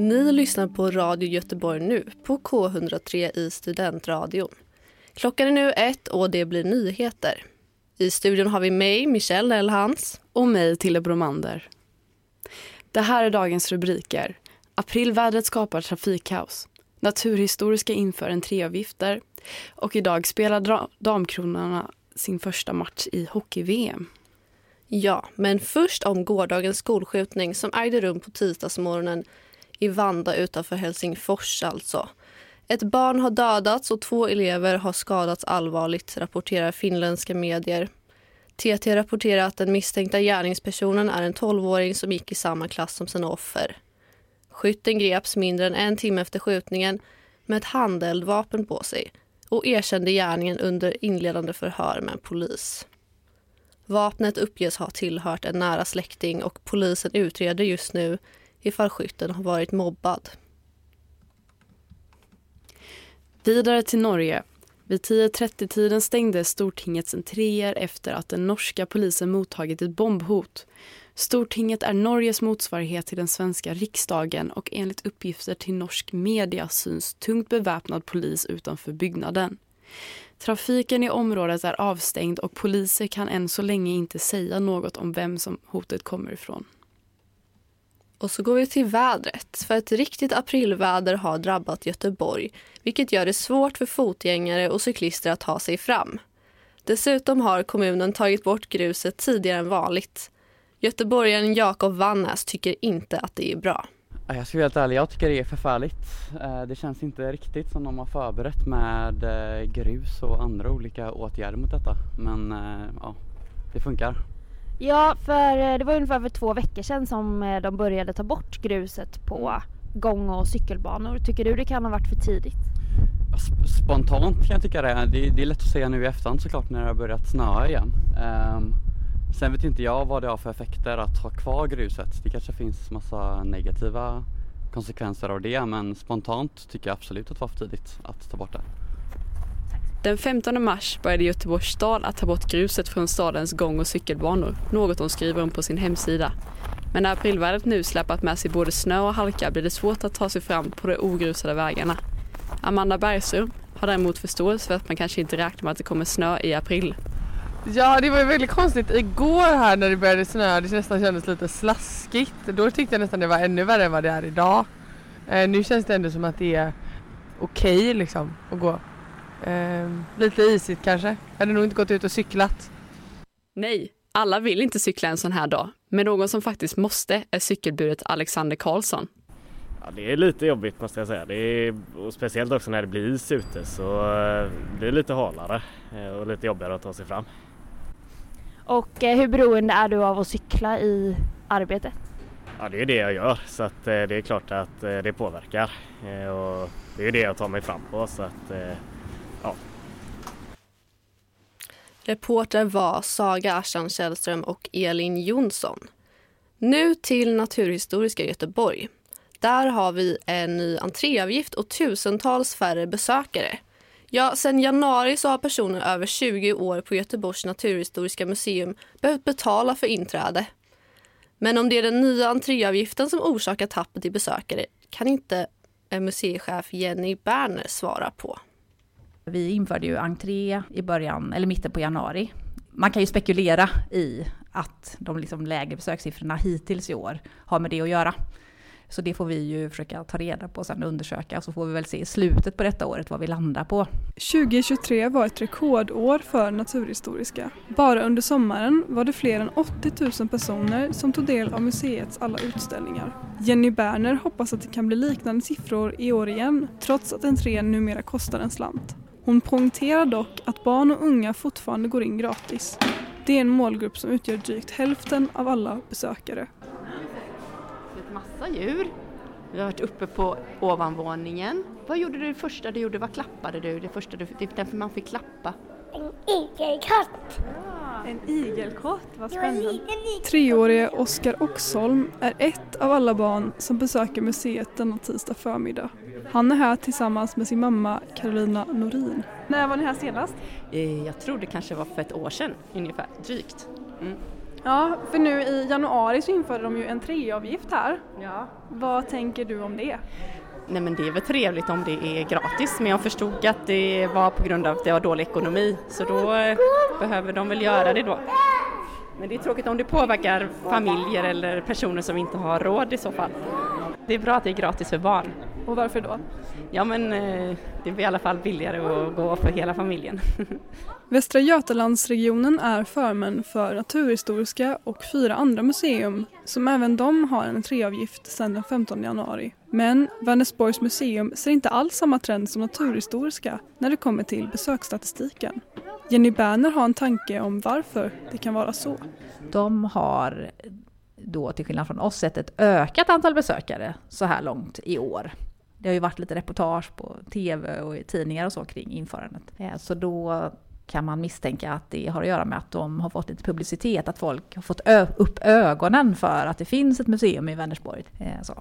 Ni lyssnar på Radio Göteborg nu på K103 i Studentradion. Klockan är nu 1 och det blir nyheter. I studion har vi mig, Michelle Elhans. Och mig, Tille Bromander. Det här är dagens rubriker. Aprilvädret skapar trafikkaos. Naturhistoriska inför entréavgifter. Och idag spelar damkronorna sin första match i hockey-VM. Ja, men först om gårdagens skolskjutning som ägde rum på tisdagsmorgonen i Vanda utanför Helsingfors alltså. Ett barn har dödats och 2 elever har skadats allvarligt, rapporterar finländska medier. TT rapporterar att den misstänkta gärningspersonen är en 12-åring som gick i samma klass som sina offer. Skytten greps mindre än 1 timme efter skjutningen med ett handeldvapen på sig och erkände gärningen under inledande förhör med en polis. Vapnet uppges ha tillhört en nära släkting och polisen utreder just nu ifall skytten har varit mobbad. Vidare till Norge. Vid 10:30-tiden stängdes Stortingets entréer efter att den norska polisen mottagit ett bombhot. Stortinget är Norges motsvarighet till den svenska riksdagen och enligt uppgifter till norsk media syns tungt beväpnad polis utanför byggnaden. Trafiken i området är avstängd och poliser kan än så länge inte säga något om vem som hotet kommer ifrån. Och så går vi till vädret, för ett riktigt aprilväder har drabbat Göteborg, vilket gör det svårt för fotgängare och cyklister att ta sig fram. Dessutom har kommunen tagit bort gruset tidigare än vanligt. Göteborgaren Jakob Vannäs tycker inte att det är bra. Jag ska vara helt ärlig, jag tycker det är förfärligt. Det känns inte riktigt som de har förberett med grus och andra olika åtgärder mot detta. Men ja, det funkar. Ja, för det var ungefär för 2 veckor sedan som de började ta bort gruset på gång- och cykelbanor. Tycker du det kan ha varit för tidigt? Spontant kan jag tycka det. Det är lätt att säga nu i efterhand såklart när det har börjat snöa igen. Sen vet inte jag vad det har för effekter att ha kvar gruset. Det kanske finns massa negativa konsekvenser av det, men spontant tycker jag absolut att det var för tidigt att ta bort det. Den 15 mars började Göteborgs stad att ta bort gruset från stadens gång- och cykelbanor, något de skriver om på sin hemsida. Men när aprilvädret nu släpat med sig både snö och halka blir det svårt att ta sig fram på de ogrusade vägarna. Amanda Bergström har däremot förståelse för att man kanske inte räknar med att det kommer snö i april. Ja, det var ju väldigt konstigt. Igår här när det började snö, det nästan kändes lite slaskigt. Då tyckte jag nästan det var ännu värre än vad det är idag. Nu känns det ändå som att det är okej liksom att gå. Lite isigt kanske. Jag hade nog inte gått ut och cyklat. Nej, alla vill inte cykla en sån här dag. Men någon som faktiskt måste är cykelbudet Alexander Karlsson. Ja, det är lite jobbigt måste jag säga. Det är, och speciellt också när det blir is ute så blir det lite halare och lite jobbigare att ta sig fram. Och hur beroende är du av att cykla i arbetet? Ja, det är det jag gör så att det är klart att det påverkar. Och det är det jag tar mig fram på så att ja. Reporter var Saga Aschan Källström och Elin Jonsson. Nu till Naturhistoriska Göteborg. Där har vi en ny entréavgift och tusentals färre besökare. Ja, sedan januari så har personer över 20 år på Göteborgs naturhistoriska museum behövt betala för inträde. Men om det är den nya entréavgiften som orsakar tappet i besökare kan inte museichef Jenny Berner svara på. Vi införde ju entré i början eller mitten på januari. Man kan ju spekulera i att de liksom lägre besökssiffrorna hittills i år har med det att göra. Så det får vi ju försöka ta reda på och sen undersöka. Så får vi väl se i slutet på detta året vad vi landar på. 2023 var ett rekordår för Naturhistoriska. Bara under sommaren var det fler än 80 000 personer som tog del av museets alla utställningar. Jenny Berner hoppas att det kan bli liknande siffror i år igen, trots att entrén numera kostar en slant. Hon poängterar dock att barn och unga fortfarande går in gratis. Det är en målgrupp som utgör drygt hälften av alla besökare. Massa djur. Vi har varit uppe på ovanvåningen. Vad gjorde du det första du gjorde? Vad klappade du? Det första därför man fick klappa. En igelkott. En igelkott, vad spännande. 3-årige Oskar Oxholm är ett av alla barn som besöker museet denna tisdag förmiddag. Han är här tillsammans med sin mamma Carolina Norin. När var ni här senast? Jag tror det kanske var för ett år sedan ungefär, drygt. Ja, för nu i januari så införde de ju en entréavgift här. Ja. Vad tänker du om det? Nej, men det är väl trevligt om det är gratis, men jag förstod att det var på grund av att det var dålig ekonomi, så då behöver de väl göra det då. Men det är tråkigt om det påverkar familjer eller personer som inte har råd i så fall. Det är bra att det är gratis för barn. Och varför då? Ja, men det blir i alla fall billigare att gå för hela familjen. Västra Götalandsregionen är förmän för Naturhistoriska och 4 andra museum som även de har en entréavgift sedan den 15 januari. Men Vänersborgs museum ser inte alls samma trend som Naturhistoriska när det kommer till besöksstatistiken. Jenny Berner har en tanke om varför det kan vara så. De har då till skillnad från oss sett ett ökat antal besökare så här långt i år. Det har ju varit lite reportage på tv och i tidningar och så kring införandet. Så då kan man misstänka att det har att göra med att de har fått lite publicitet, att folk har fått upp ögonen för att det finns ett museum i Vänersborg. Så.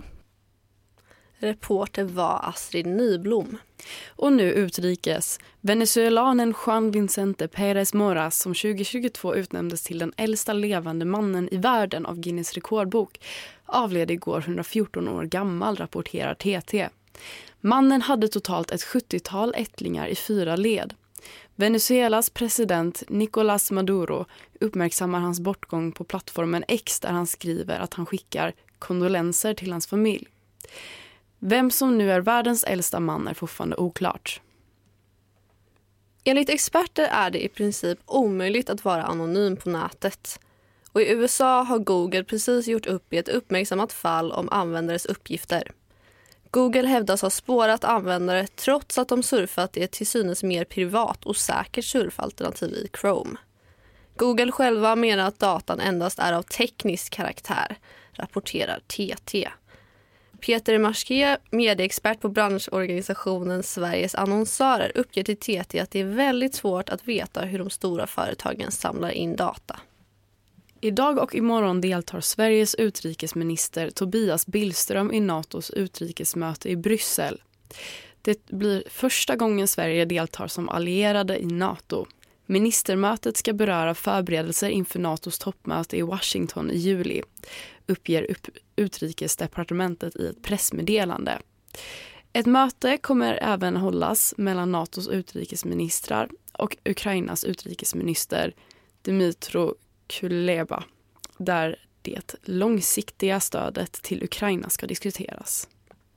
Reporter var Astrid Nyblom. Och nu utrikes. Venezuelanen Juan Vicente Pérez Moras som 2022 utnämndes till den äldsta levande mannen i världen av Guinness rekordbok avled igår 114 år gammal, rapporterar TT. Mannen hade totalt ett 70-tal ättlingar i 4 led. Venezuelas president Nicolás Maduro uppmärksammar hans bortgång på plattformen X där han skriver att han skickar kondolenser till hans familj. Vem som nu är världens äldsta man är fortfarande oklart. Enligt experter är det i princip omöjligt att vara anonym på nätet. Och i USA har Google precis gjort upp i ett uppmärksammat fall om användares uppgifter. Google hävdas ha spårat användare trots att de surfat i ett till synes mer privat och säkert surfalternativ i Chrome. Google själva menar att datan endast är av teknisk karaktär, rapporterar TT. Peter Marske, medieexpert på branschorganisationen Sveriges annonsörer, uppger till TT att det är väldigt svårt att veta hur de stora företagen samlar in data. Idag och imorgon deltar Sveriges utrikesminister Tobias Billström i NATOs utrikesmöte i Bryssel. Det blir första gången Sverige deltar som allierade i NATO. Ministermötet ska beröra förberedelser inför NATOs toppmöte i Washington i juli, uppger utrikesdepartementet i ett pressmeddelande. Ett möte kommer även hållas mellan NATOs utrikesministrar och Ukrainas utrikesminister Dmytro Kuleba, där det långsiktiga stödet till Ukraina ska diskuteras.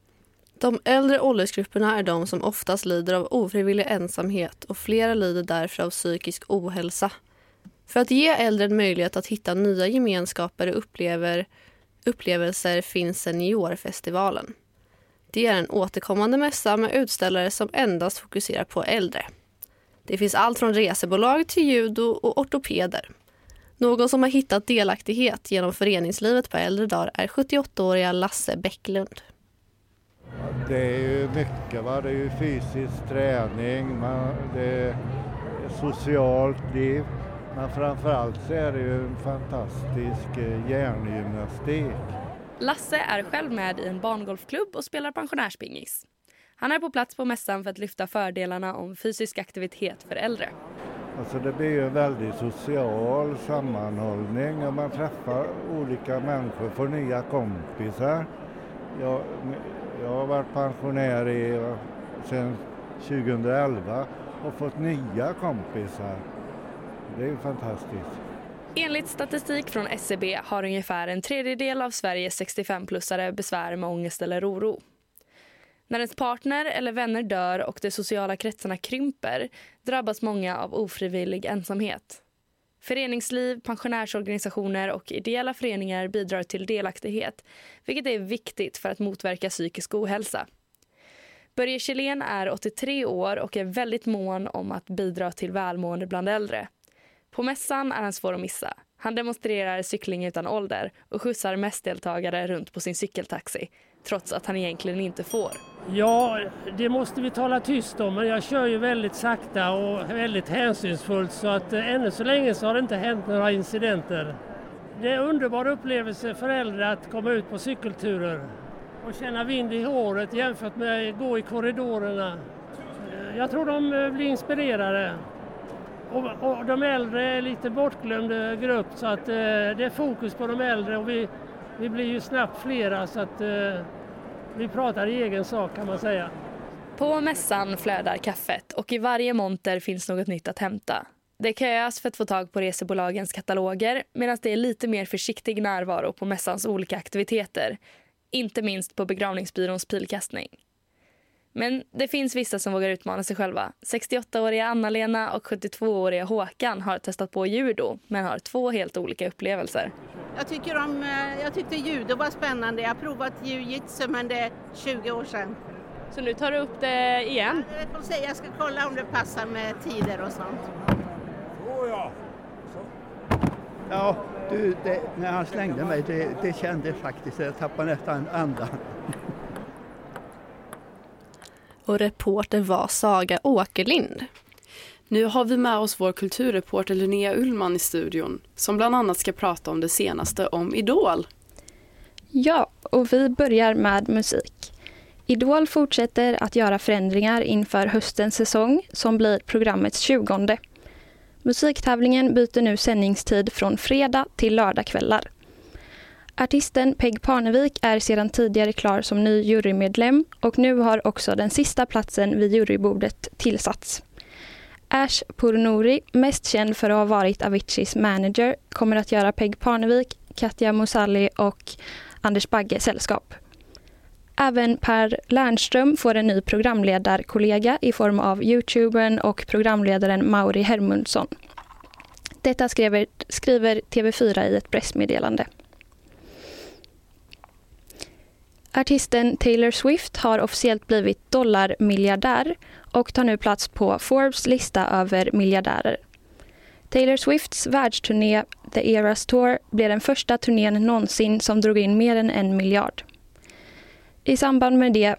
De äldre åldersgrupperna är de som oftast lider av ofrivillig ensamhet och flera lider därför av psykisk ohälsa. För att ge äldre en möjlighet att hitta nya gemenskaper och upplevelser finns Seniorfestivalen. Det är en återkommande mässa med utställare som endast fokuserar på äldre. Det finns allt från resebolag till judo och ortopeder. Någon som har hittat delaktighet genom föreningslivet på äldre dagar är 78-åriga Lasse Bäcklund. Det är ju mycket, va? Det är ju fysisk träning, det är socialt liv. Men framförallt så är det ju en fantastisk hjärngymnastik. Lasse är själv med i en barngolfklubb och spelar pensionärspingis. Han är på plats på mässan för att lyfta fördelarna om fysisk aktivitet för äldre. Alltså det blir ju en väldigt social sammanhållning och man träffar olika människor, får nya kompisar. Jag har varit pensionär sedan 2011 och fått nya kompisar. Det är ju fantastiskt. Enligt statistik från SCB har ungefär en tredjedel av Sveriges 65-plussare besvär med ångest eller oro. När ens partner eller vänner dör och de sociala kretsarna krymper drabbas många av ofrivillig ensamhet. Föreningsliv, pensionärsorganisationer och ideella föreningar bidrar till delaktighet, vilket är viktigt för att motverka psykisk ohälsa. Börje Kjellén är 83 år och är väldigt mån om att bidra till välmående bland äldre. På mässan är han svår att missa. Han demonstrerar cykling utan ålder och skjutsar mest deltagare runt på sin cykeltaxi, trots att han egentligen inte får. Ja, det måste vi tala tyst om, men jag kör ju väldigt sakta och väldigt hänsynsfullt så att ännu så länge så har det inte hänt några incidenter. Det är en underbar upplevelse för äldre att komma ut på cykelturer och känna vind i håret jämfört med att gå i korridorerna. Jag tror de blir inspirerade. Och de äldre är lite bortglömd grupp, så att det är fokus på de äldre, och vi blir ju snabbt flera, så att vi pratar i egen sak, kan man säga. På mässan flödar kaffet och i varje monter finns något nytt att hämta. Det köas för att få tag på resebolagens kataloger, medan det är lite mer försiktig närvaro på mässans olika aktiviteter. Inte minst på begravningsbyråns pilkastning. Men det finns vissa som vågar utmana sig själva. 68-åriga Anna-Lena och 72-åriga Håkan har testat på judo, men har 2 helt olika upplevelser. Jag tyckte judo var spännande. Jag har provat jiu-jitsu, men det är 20 år sedan. Så nu tar du upp det igen? Jag ska kolla om det passar med tider och sånt. Ja, när han slängde mig, det kände faktiskt, jag tappade nästan andan. Och reporter var Saga Åkerlind. Nu har vi med oss vår kulturreporter Linnea Ullman i studion, som bland annat ska prata om det senaste om Idol. Ja, och vi börjar med musik. Idol fortsätter att göra förändringar inför höstens säsong, som blir programmets 20:e. Musiktävlingen byter nu sändningstid från fredag till lördagskvällar. Artisten Peg Parnevik är sedan tidigare klar som ny jurymedlem, och nu har också den sista platsen vid jurybordet tillsatts. Ash Pournouri, mest känd för att ha varit Aviciis manager, kommer att göra Peg Parnevik, Katja Mosalli och Anders Bagge sällskap. Även Per Lernström får en ny programledarkollega i form av YouTubern och programledaren Mauri Hermundsson. Detta skriver TV4 i ett pressmeddelande. Artisten Taylor Swift har officiellt blivit dollarmiljardär och tar nu plats på Forbes lista över miljardärer. Taylor Swifts världsturné The Eras Tour blev den första turnén någonsin som drog in mer än 1 miljard. I samband med det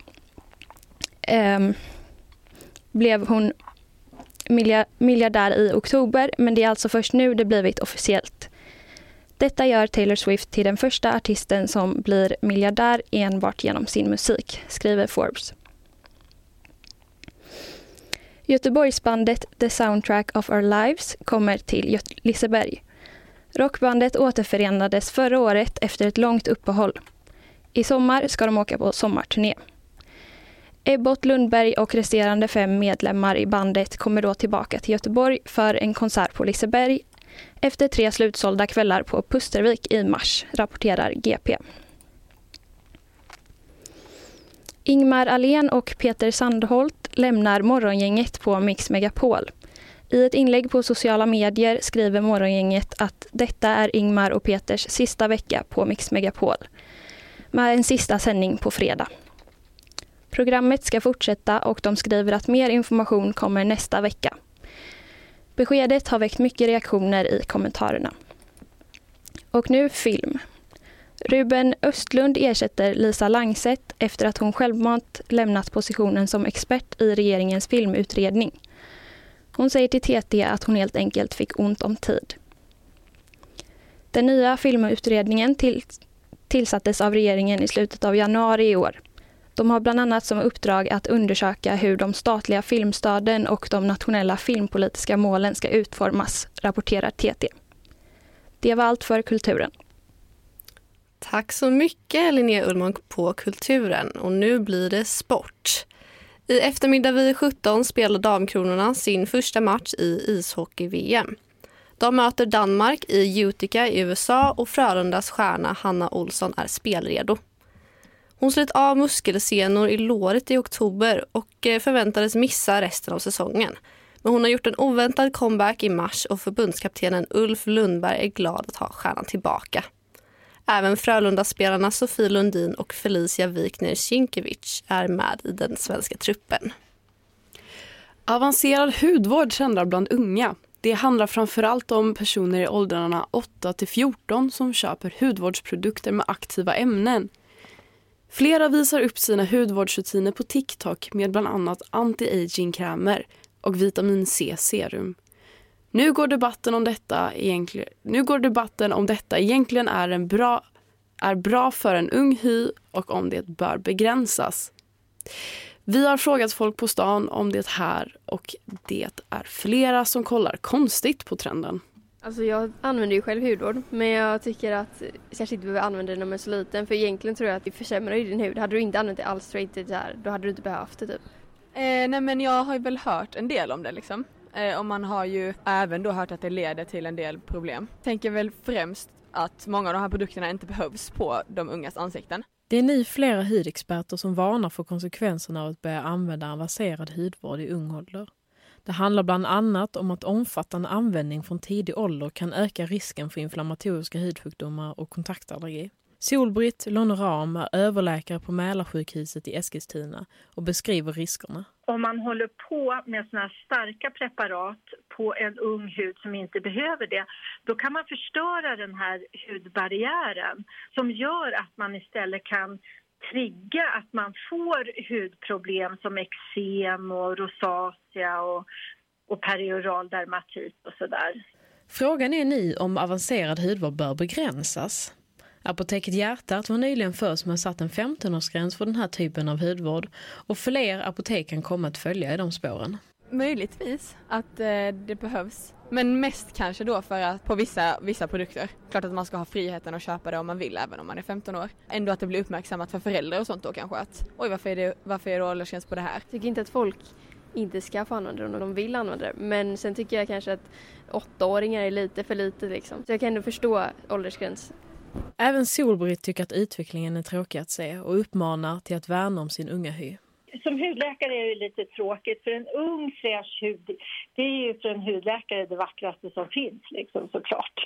blev hon miljardär i oktober, men det är alltså först nu det blivit officiellt. Detta gör Taylor Swift till den första artisten som blir miljardär enbart genom sin musik, skriver Forbes. Göteborgsbandet The Soundtrack of Our Lives kommer till Liseberg. Rockbandet återförenades förra året efter ett långt uppehåll. I sommar ska de åka på sommarturné. Ebbot Lundberg och resterande 5 medlemmar i bandet kommer då tillbaka till Göteborg för en konsert på Liseberg efter 3 slutsålda kvällar på Pustervik i mars, rapporterar GP. Ingmar Ahlén och Peter Sandholt lämnar Morgongänget på Mix Megapol. I ett inlägg på sociala medier skriver Morgongänget att detta är Ingmar och Peters sista vecka på Mix Megapol, med en sista sändning på fredag. Programmet ska fortsätta och de skriver att mer information kommer nästa vecka. Beskedet har väckt mycket reaktioner i kommentarerna. Och nu film. Ruben Östlund ersätter Lisa Langset efter att hon självmant lämnat positionen som expert i regeringens filmutredning. Hon säger till TT att hon helt enkelt fick ont om tid. Den nya filmutredningen tillsattes av regeringen i slutet av januari i år. De har bland annat som uppdrag att undersöka hur de statliga filmstöden och de nationella filmpolitiska målen ska utformas, rapporterar TT. Det var allt för kulturen. Tack så mycket Linnea Ullman på kulturen, och nu blir det sport. I eftermiddag vid 17 spelar Damkronorna sin första match i ishockey-VM. De möter Danmark i Utica i USA och Frölundas stjärna Hanna Olsson är spelredo. Hon slet av muskelsenor i låret i oktober och förväntades missa resten av säsongen. Men hon har gjort en oväntad comeback i mars och förbundskaptenen Ulf Lundberg är glad att ha stjärnan tillbaka. Även Frölunda-spelarna Sofie Lundin och Felicia Wikner-Sienkiewicz är med i den svenska truppen. Avancerad hudvård trendar bland unga. Det handlar framförallt om personer i åldrarna 8-14 som köper hudvårdsprodukter med aktiva ämnen. Flera visar upp sina hudvårdsrutiner på TikTok med bland annat anti-aging-krämer och vitamin C-serum. Nu går debatten om detta egentligen är bra för en ung hy och om det bör begränsas. Vi har frågat folk på stan om det här och det är flera som kollar konstigt på trenden. Alltså jag använder ju själv hudvård, men jag tycker att kanske inte behöver använda den när man är så liten. För egentligen tror jag att det försämrar ju din hud. Hade du inte använt det alls straight det här, då hade du inte behövt det typ. Nej men jag har ju väl hört en del om det liksom. Och man har ju även då hört att det leder till en del problem. Tänker väl främst att många av de här produkterna inte behövs på de ungas ansikten. Det är nu flera hudexperter som varnar för konsekvenserna av att börja använda avancerad hudvård i ung ålder. Det handlar bland annat om att omfattande användning från tidig ålder kan öka risken för inflammatoriska hudsjukdomar och kontaktallergi. Solbritt Loneram är överläkare på Mälarsjukhuset i Eskilstuna och beskriver riskerna. Om man håller på med såna här starka preparat på en ung hud som inte behöver det, då kan man förstöra den här hudbarriären som gör att man istället kan trigga att man får hudproblem som eksem och rosacea och perioral dermatit och sådär. Frågan är nu om avancerad hudvård bör begränsas. Apoteket Hjärtat var nyligen först med satt en 15-årsgräns för den här typen av hudvård och fler apotek kan komma att följa i de spåren. Möjligtvis att det behövs. Men mest kanske då för att på vissa produkter. Klart att man ska ha friheten att köpa det om man vill även om man är 15 år. Ändå att det blir uppmärksammat för föräldrar och sånt då kanske att oj varför är det åldersgräns på det här? Jag tycker inte att folk inte ska få använda det om de vill använda det. Men sen tycker jag kanske att 8-åringar är lite för lite liksom. Så jag kan ändå förstå åldersgräns. Även Solbritt tycker att utvecklingen är tråkig att se och uppmanar till att värna om sin unga hy. Som hudläkare är det lite tråkigt för en ung fräsch hud, det är ju för en hudläkare det vackraste som finns liksom, såklart.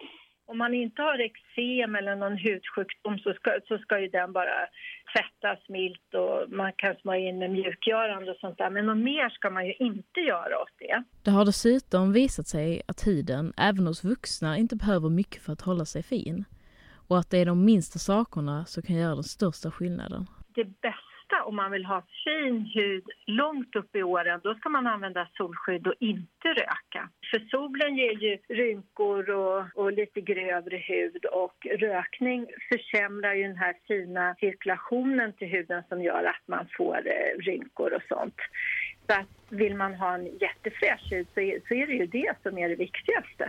Om man inte har eksem eller någon hudsjukdom så ska ju den bara tvättas milt och man kan smörja in med mjukgörande och sånt där. Men något mer ska man ju inte göra åt det. Det har dessutom visat sig att huden även hos vuxna inte behöver mycket för att hålla sig fin. Och att det är de minsta sakerna som kan göra den största skillnaden. Det bästa om man vill ha fin hud långt upp i åren, då ska man använda solskydd och inte röka. För solen ger ju rynkor och lite grövre hud och rökning försämrar ju den här fina cirkulationen till huden som gör att man får rynkor och sånt. Så att vill man ha en jättefräsch hud så är det ju det som är det viktigaste.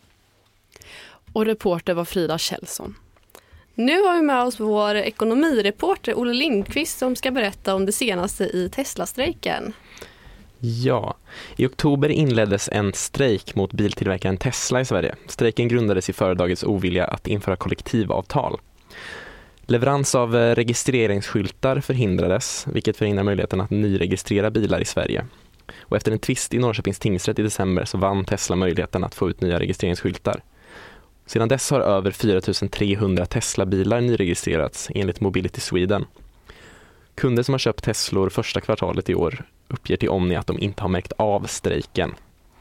Och reporter var Frida Kjellson. Nu har vi med oss vår ekonomireporter Olle Lindqvist som ska berätta om det senaste i Tesla-strejken. Ja, i oktober inleddes en strejk mot biltillverkaren Tesla i Sverige. Strejken grundades i företagets ovilja att införa kollektivavtal. Leverans av registreringsskyltar förhindrades, vilket förhindrar möjligheten att nyregistrera bilar i Sverige. Och efter en tvist i Norrköpings tingsrätt i december så vann Tesla möjligheten att få ut nya registreringsskyltar. Sedan dess har över 4300 Tesla-bilar nyregistrerats enligt Mobility Sweden. Kunder som har köpt Teslor första kvartalet i år uppger till Omni att de inte har märkt av strejken.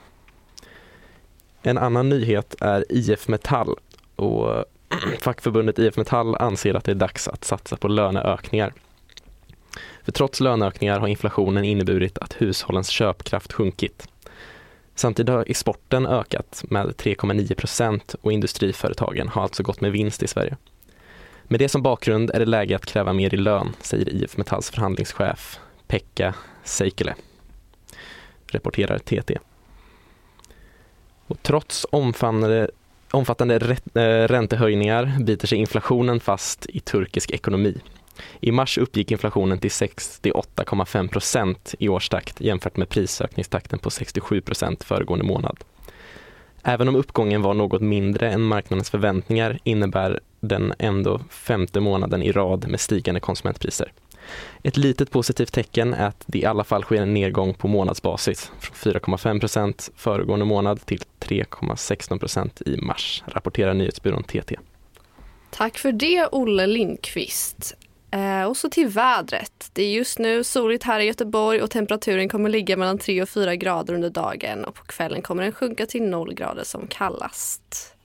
En annan nyhet är IF Metall och fackförbundet IF Metall anser att det är dags att satsa på löneökningar. För trots löneökningar har inflationen inneburit att hushållens köpkraft sjunkit. Samtidigt har exporten ökat med 3,9% och industriföretagen har alltså gått med vinst i Sverige. Med det som bakgrund är det läge att kräva mer i lön, säger IF Metalls förhandlingschef Pekka Seikkilä, rapporterar TT. Och trots omfattande räntehöjningar biter sig inflationen fast i turkisk ekonomi. I mars uppgick inflationen till 68,5% i årstakt jämfört med prisökningstakten på 67% föregående månad. Även om uppgången var något mindre än marknadens förväntningar innebär den ändå 5:e månaden i rad med stigande konsumentpriser. Ett litet positivt tecken är att det i alla fall sker en nedgång på månadsbasis från 4,5% föregående månad till 3,16% i mars, rapporterar nyhetsbyrån TT. Tack för det, Olle Lindqvist. Och så till vädret. Det är just nu soligt här i Göteborg och temperaturen kommer ligga mellan 3 och 4 grader under dagen. Och på kvällen kommer den sjunka till 0 grader som kallast.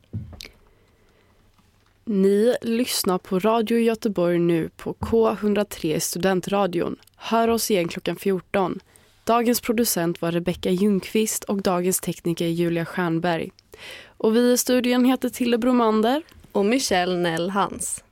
Ni lyssnar på Radio Göteborg nu på K103 Studentradion. Hör oss igen klockan 14. Dagens producent var Rebecka Ljungqvist och dagens tekniker Julia Stjernberg. Och vi i studion heter Tille Bromander och Michelle Nell Hans.